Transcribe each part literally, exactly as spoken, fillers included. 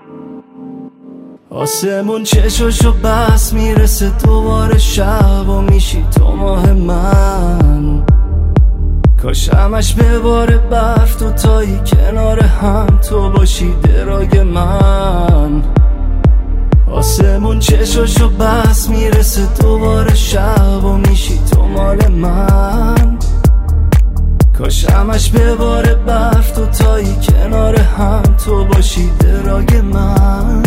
آسمون چشاشو بس میرسه دوباره شب و میشی تو ماه من. کاش همش بباره برف تو تایی کنار هم تو باشی دراگ من. آسمون چشاشو بس میرسه دوباره شب و میشی تو مال من. کاش همش بباره برف تو تایی کنار هم تو باشی دراگ من.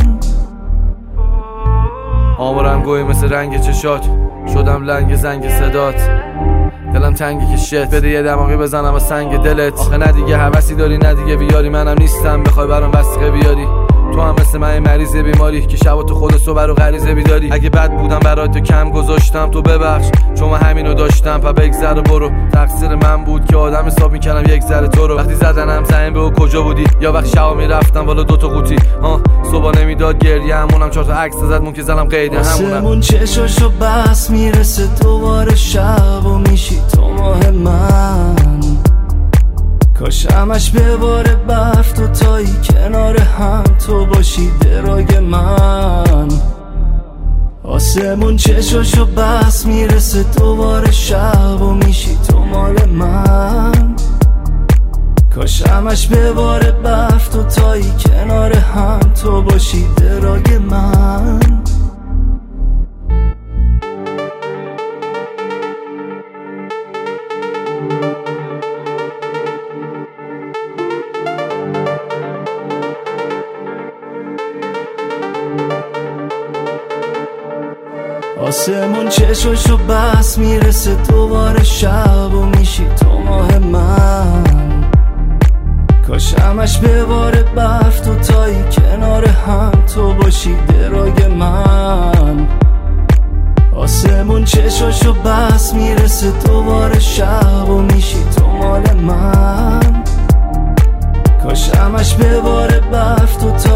آمارم گوی مثل رنگ چشات، شدم لنگ زنگ صدات. دلم تنگی که شت بده یه دماغی بزنم و سنگ دلت. آخه نه دیگه حوثی داری نه دیگه بیاری، منم نیستم بخوای برام وثیقه بیاری. تو هم مثل من مریض بیماری که شب تو خود صبح رو غریزه بیداری. اگه بد بودم برات کم گذاشتم تو ببخش، چون من همینو داشتم پا بگذر برو. تقصیر من بود که آدم حساب میکردم یک ذره تو رو. وقتی زدنم زمین به او کجا بودی، یا وقتی شبا میرفتم بالا دوتا قوطی ها صبح نمیداد گریه همونم چهار تا عکس زد مون که زلم قیده همونم. آسمون چشاشو بس میرسه دوباره شب و میشی تو ماه من. کاش همش بباره برف تو تایی کنار هم تو باشی دراگ من. آسمون چشاشو بس میرسه دوباره شب و میشی تو مال من. کاش همش بباره برف تو تایی کنار هم تو باشی دراگ من. آسمون چشاشو بس میرسه دوباره شب و میشی تو ماه من. کاش همش بباره برف تو تایی کنار هم تو باشی دراگ من. آسمون چشاشو بس میرسه دوباره شب و میشی تو مال من. کاش همش بباره برف تو تایی